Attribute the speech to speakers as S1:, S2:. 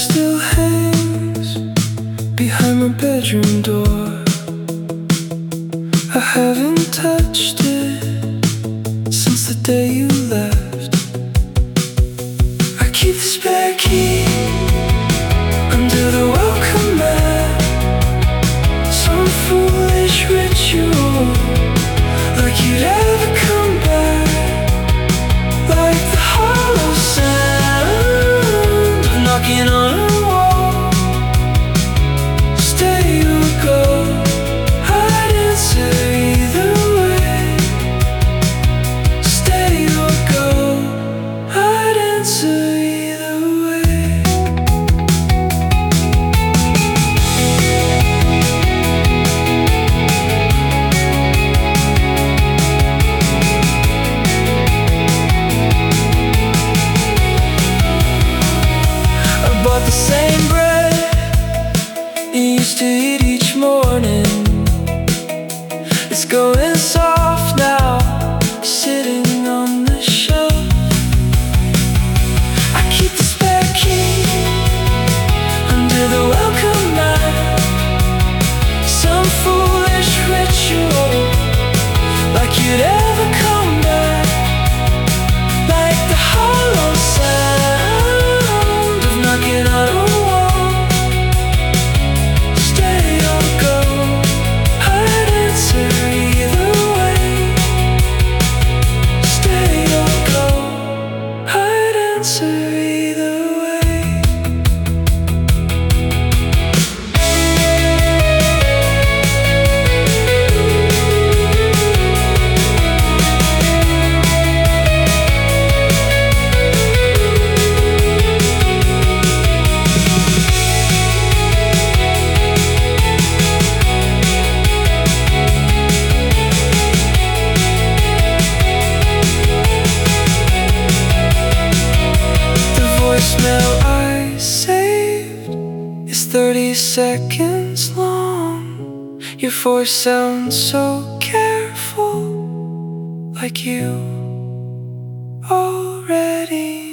S1: still hangs behind my bedroom door. I haven't touched it since the day you left. I keep the spare key under the welcome mat. Some foolish ritual, like you'd ever come back. Like the hollow sound of knocking on a wall. Stay or go, I'd answer either way. Stay or go, I'd answer either way. I bought the same bread you used to eat each morning. It's going soft now, sitting on the shelf. I keep the spare key under the welcome mat. Some foolish ritual, like you'd ever come back. Like the hollow sound of knocking on a wall. Stay or go, I'd answer either way. Stay or go, I'd answer either way. The voicemail I saved is 30 seconds long. Your voice sounds so careful, like you already